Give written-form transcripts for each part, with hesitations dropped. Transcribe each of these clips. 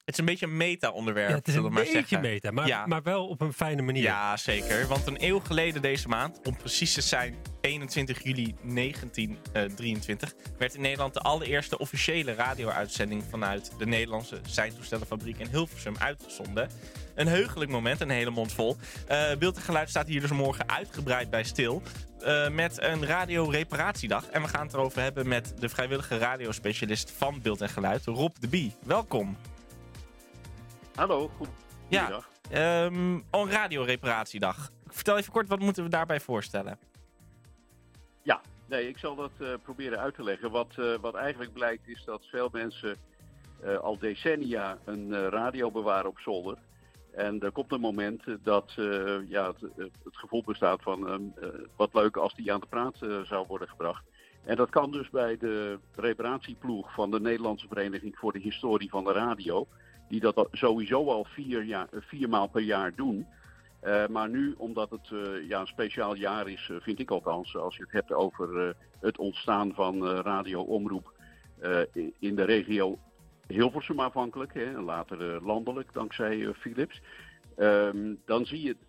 Het is een beetje een meta-onderwerp, Ja, het is zullen een we maar beetje zeggen. meta, maar wel op een fijne manier. Ja, zeker. Want een eeuw geleden deze maand, om precies te zijn 21 juli 1923... werd in Nederland de allereerste officiële radio-uitzending vanuit de Nederlandse seintoestellenfabriek in Hilversum uitgezonden. Een heugelijk moment, een hele mond vol. Beeld en Geluid staat hier dus morgen uitgebreid bij stil. Met een radioreparatiedag. En we gaan het erover hebben met de vrijwillige radiospecialist van Beeld en Geluid, Rob de Bie. Welkom. Hallo, goedemiddag. Ja, een radioreparatiedag. Vertel even kort, wat moeten we daarbij voorstellen? Ja, nee, ik zal dat proberen uit te leggen. Wat eigenlijk blijkt is dat veel mensen al decennia een radio bewaren op zolder. En er komt een moment dat het gevoel bestaat van wat leuk als die aan de praat zou worden gebracht. En dat kan dus bij de reparatieploeg van de Nederlandse Vereniging voor de Historie van de Radio. Die dat sowieso al 4 maal per jaar doen. Maar nu, omdat het een speciaal jaar is, vind ik althans, als je het hebt over het ontstaan van radioomroep in de regio Hilversum aanvankelijk, en later landelijk dankzij Philips. Dan zie je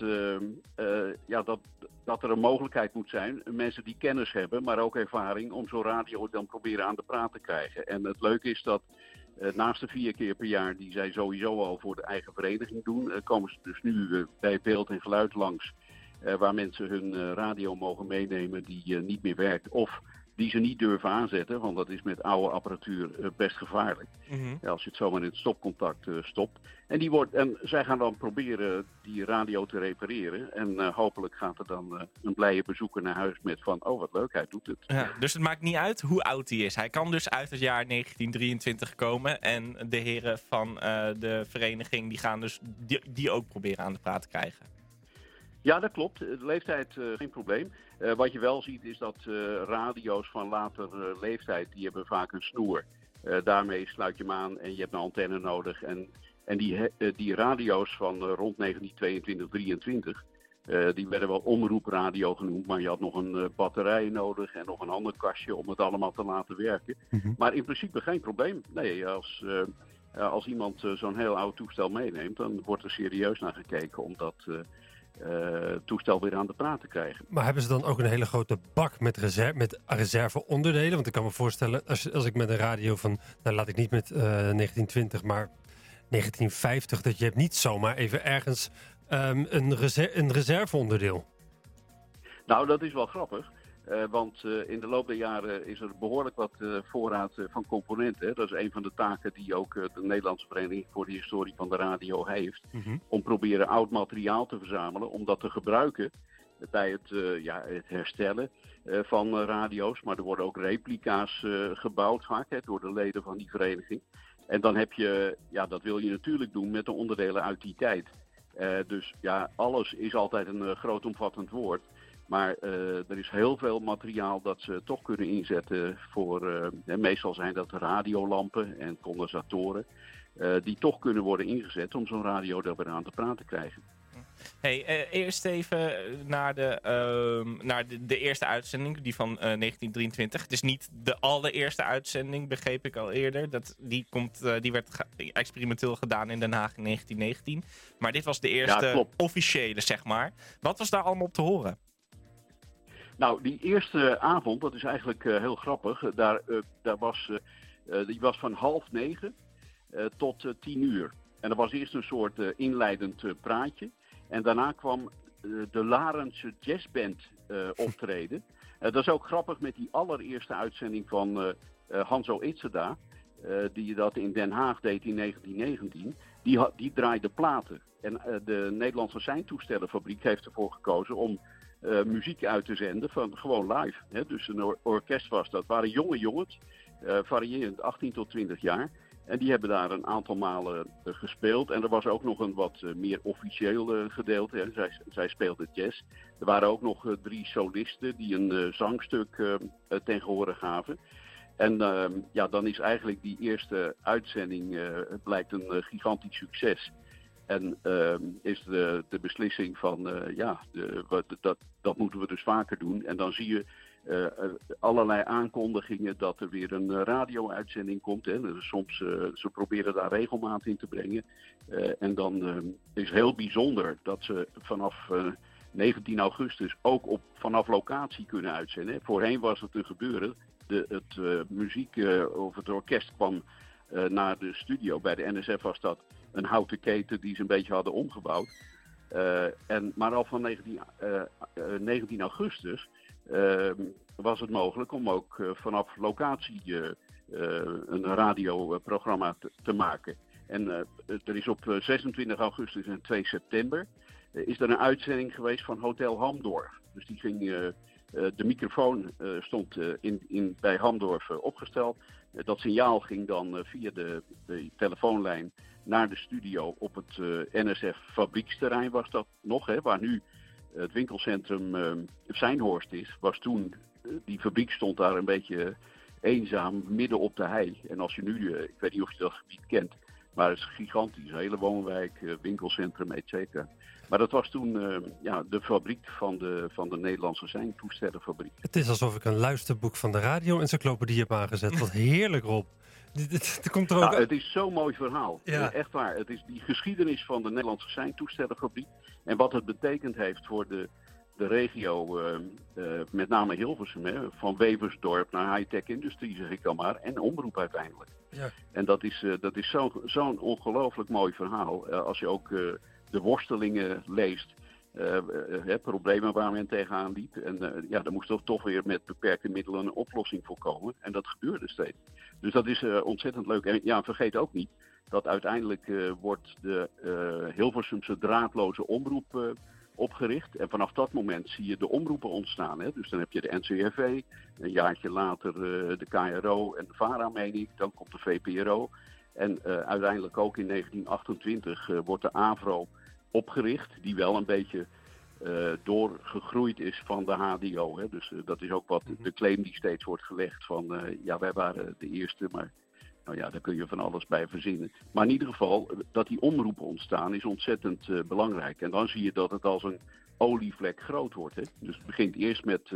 dat er een mogelijkheid moet zijn. Mensen die kennis hebben, maar ook ervaring om zo'n radio dan proberen aan de praat te krijgen. En het leuke is dat naast de 4 keer per jaar die zij sowieso al voor de eigen vereniging doen, komen ze dus nu bij Beeld en Geluid langs. Waar mensen hun radio mogen meenemen die niet meer werkt. Of die ze niet durven aanzetten, want dat is met oude apparatuur best gevaarlijk. Mm-hmm. Als je het zomaar in het stopcontact stopt. En zij gaan dan proberen die radio te repareren. En hopelijk gaat er dan een blije bezoeker naar huis met van, oh wat leuk, hij doet het. Ja, dus het maakt niet uit hoe oud hij is. Hij kan dus uit het jaar 1923 komen. En de heren van de vereniging die gaan dus die ook proberen aan de praat te krijgen. Ja, dat klopt. De leeftijd geen probleem. Wat je wel ziet is dat radio's van later leeftijd, die hebben vaak een snoer. Daarmee sluit je hem aan en je hebt een antenne nodig. En die radio's van rond 1922, 23, die werden wel omroepradio genoemd. Maar je had nog een batterij nodig en nog een ander kastje om het allemaal te laten werken. Mm-hmm. Maar in principe geen probleem. Nee, als iemand zo'n heel oud toestel meeneemt, dan wordt er serieus naar gekeken om dat toestel weer aan de praat te krijgen. Maar hebben ze dan ook een hele grote bak met reserveonderdelen? Want ik kan me voorstellen, als ik met een radio van, nou laat ik niet met 1920, maar 1950, dat je hebt niet zomaar even ergens een reserveonderdeel. Nou, dat is wel grappig. Want in de loop der jaren is er behoorlijk wat voorraad van componenten. Hè. Dat is een van de taken die ook de Nederlandse Vereniging voor de Historie van de Radio heeft. Mm-hmm. Om proberen oud materiaal te verzamelen, om dat te gebruiken bij het herstellen van radio's. Maar er worden ook replica's gebouwd vaak door de leden van die vereniging. En dan heb je, dat wil je natuurlijk doen met de onderdelen uit die tijd. Dus alles is altijd een grootomvattend woord. Maar er is heel veel materiaal dat ze toch kunnen inzetten voor, meestal zijn dat radiolampen en condensatoren, die toch kunnen worden ingezet om zo'n radio er weer aan te praten te krijgen. Hey, eerst even naar de eerste uitzending, die van 1923. Het is niet de allereerste uitzending, begreep ik al eerder. Die werd experimenteel gedaan in Den Haag in 1919. Maar dit was de eerste officiële, zeg maar. Wat was daar allemaal op te horen? Nou, die eerste avond, dat is eigenlijk heel grappig. Die was van 8:30 tot 10:00. En er was eerst een soort inleidend praatje. En daarna kwam de Larense Jazzband optreden. Dat is ook grappig met die allereerste uitzending van Hanzo Itzeda. Die dat in Den Haag deed in 1919. Die draaide platen. En de Nederlandse seintoestellenfabriek heeft ervoor gekozen om muziek uit te zenden van gewoon live. Hè? Dus een orkest was dat. Waren jonge jongens, variërend 18 tot 20 jaar. En die hebben daar een aantal malen gespeeld. En er was ook nog een wat meer officieel gedeelte. Hè. Zij speelden jazz. Er waren ook nog 3 solisten die een zangstuk ten gehore gaven. En dan is eigenlijk die eerste uitzending blijkt een gigantisch succes. En is de beslissing van, dat moeten we dus vaker doen. En dan zie je allerlei aankondigingen dat er weer een radio-uitzending komt. Hè. Dus soms ze proberen daar regelmaat in te brengen. En dan is heel bijzonder dat ze vanaf 19 augustus ook vanaf locatie kunnen uitzenden. Voorheen was het te gebeuren. Het muziek of het orkest kwam naar de studio. Bij de NSF was dat een houten keten die ze een beetje hadden omgebouwd. Maar al van 19 augustus was het mogelijk om ook vanaf locatie een radioprogramma te maken. En er is op 26 augustus en 2 september is er een uitzending geweest van Hotel Hamdorf. Dus die ging, de microfoon stond bij Hamdorf opgesteld. Dat signaal ging dan via de telefoonlijn naar de studio op het NSF fabrieksterrein was dat nog, hè, waar nu het winkelcentrum Seinhorst is. Was toen, die fabriek stond daar een beetje eenzaam midden op de hei. En als je nu, ik weet niet of je dat gebied kent, maar het is gigantisch. Een hele woonwijk, winkelcentrum, et cetera. Maar dat was toen de fabriek van de Nederlandse Seintoestellenfabriek. Het is alsof ik een luisterboek van de radio-encyclopedie heb aangezet. Wat heerlijk, Rob. Komt er ook... Het is zo'n mooi verhaal. Ja. Echt waar. Het is die geschiedenis van de Nederlandse Seintoestellenfabriek. En wat het betekend heeft voor de regio, met name Hilversum, hè, van Weversdorp naar high-tech industrie, zeg ik dan maar. En omroep uiteindelijk. Ja. En dat is zo'n ongelooflijk mooi verhaal. Als je ook de worstelingen leest. Problemen waar men tegenaan liep. En daar moest toch weer met beperkte middelen een oplossing voor komen. En dat gebeurde steeds. Dus dat is ontzettend leuk. En ja, vergeet ook niet dat uiteindelijk wordt de Hilversumse draadloze omroep opgericht. En vanaf dat moment zie je de omroepen ontstaan. Hè? Dus dan heb je de NCRV, een jaartje later de KRO en de VARA, meen ik. Dan komt de VPRO. En uiteindelijk ook in 1928 wordt de AVRO opgericht, die wel een beetje doorgegroeid is van de HDO. Hè. Dus dat is ook wat de claim die steeds wordt gelegd van wij waren de eerste, maar daar kun je van alles bij verzinnen. Maar in ieder geval, dat die omroepen ontstaan is ontzettend belangrijk. En dan zie je dat het als een olievlek groot wordt. Hè. Dus het begint eerst met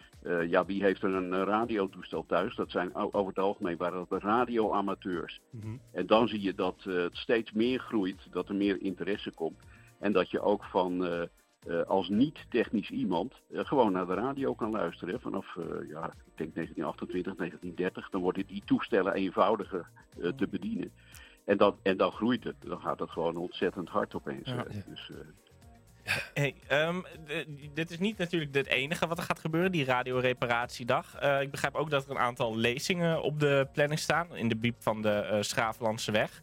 wie heeft er een radiotoestel thuis? Dat zijn over het algemeen waren dat radioamateurs. Mm-hmm. En dan zie je dat het steeds meer groeit, dat er meer interesse komt. En dat je ook als niet-technisch iemand gewoon naar de radio kan luisteren. Hè. Vanaf, ik denk 1928, 1930, dan worden die toestellen eenvoudiger te bedienen. En dan groeit het. Dan gaat het gewoon ontzettend hard opeens. Ja. Dus, hey, dit is niet natuurlijk het enige wat er gaat gebeuren, die radioreparatiedag. Ik begrijp ook dat er een aantal lezingen op de planning staan in de biep van de Schravenlandseweg.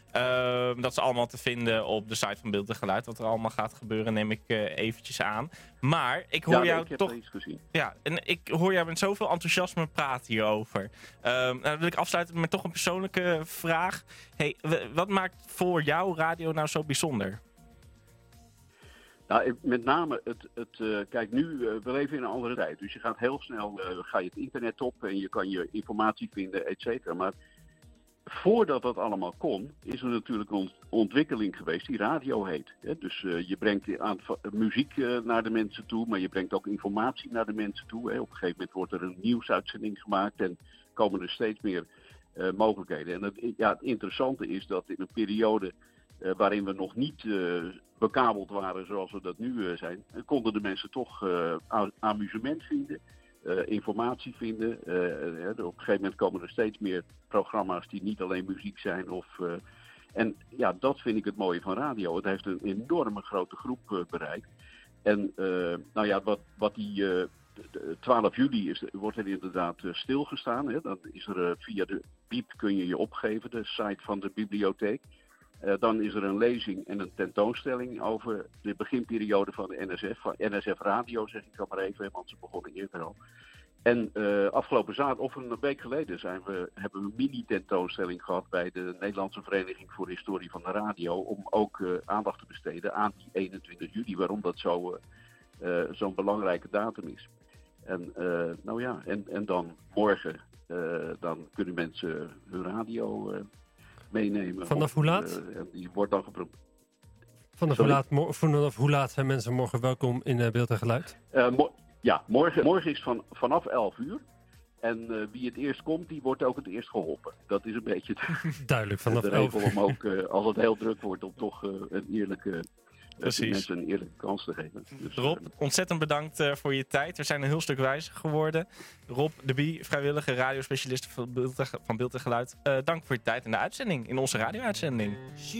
Dat is allemaal te vinden op de site van Beeld en Geluid. Wat er allemaal gaat gebeuren, neem ik eventjes aan. Maar ik hoor jou toch... Ik heb gezien. Ja, en ik hoor jou met zoveel enthousiasme praten hierover. Dan wil ik afsluiten met toch een persoonlijke vraag. Hey, wat maakt voor jou radio nou zo bijzonder? Nou, met name kijk, nu, we leven in een andere tijd. Dus je gaat heel snel, ga je het internet op en je kan je informatie vinden, et cetera. Maar voordat dat allemaal kon, is er natuurlijk een ontwikkeling geweest die radio heet. Hè? Dus je brengt muziek naar de mensen toe, maar je brengt ook informatie naar de mensen toe. Hè? Op een gegeven moment wordt er een nieuwsuitzending gemaakt en komen er steeds meer mogelijkheden. En het interessante is dat in een periode waarin we nog niet bekabeld waren zoals we dat nu zijn, konden de mensen toch amusement vinden. Informatie vinden. Op een gegeven moment komen er steeds meer programma's die niet alleen muziek zijn. En dat vind ik het mooie van radio. Het heeft een enorme grote groep bereikt. En wat die 12 juli wordt er inderdaad stilgestaan. Hè. Dan is er via de BIEB kun je opgeven, de site van de bibliotheek. Dan is er een lezing en een tentoonstelling over de beginperiode van de NSF. Van NSF Radio, zeg ik dan maar even, want ze begonnen eerder al. En afgelopen zaterdag, of een week geleden, hebben we een mini-tentoonstelling gehad bij de Nederlandse Vereniging voor Historie van de Radio. Om ook aandacht te besteden aan die 21 juli, waarom dat zo'n belangrijke datum is. En dan morgen, dan kunnen mensen hun radio meenemen. Vanaf hoe laat? Die wordt dan geprobeerd. Vanaf hoe laat zijn mensen morgen welkom in Beeld en Geluid? Ja, morgen is vanaf 11 uur. En wie het eerst komt, die wordt ook het eerst geholpen. Dat is een beetje Duidelijk, vanaf de regel om ook, als het heel druk wordt, om toch mensen een eerlijke kans te geven. Dus, Rob, ontzettend bedankt voor je tijd. We zijn een heel stuk wijzer geworden. Rob de Bie, vrijwillige radiospecialist van Beeld en Geluid. Dank voor je tijd en de uitzending in onze radio-uitzending.